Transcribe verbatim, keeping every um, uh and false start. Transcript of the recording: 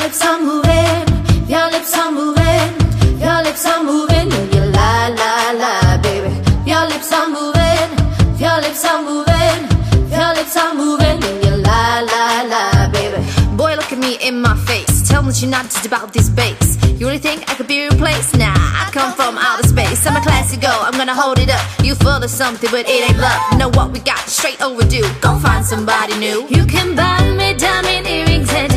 lips are moving, your lips are moving, your lips are moving, and you la la la, baby. Your lips are moving, your lips are moving, your lips are moving, and you la la la, baby. Boy, look at me in my face, tell me that you're not just about this bass. You really think I could be replaced? Nah, I come from outer space. I'm a classy girl, I'm gonna hold it up. You full of something, but it ain't love. Know what we got? Straight overdue. Go find somebody new. You can buy me diamond earrings and